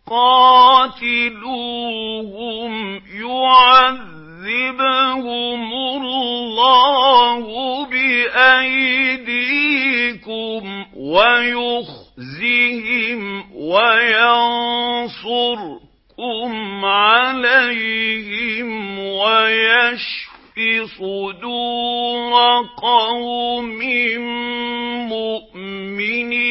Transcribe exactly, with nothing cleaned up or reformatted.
قاتلوهم يعذبهم الله بأيديكم ويخزهم وينصركم عليهم ويشف صدور قوم مؤمنين.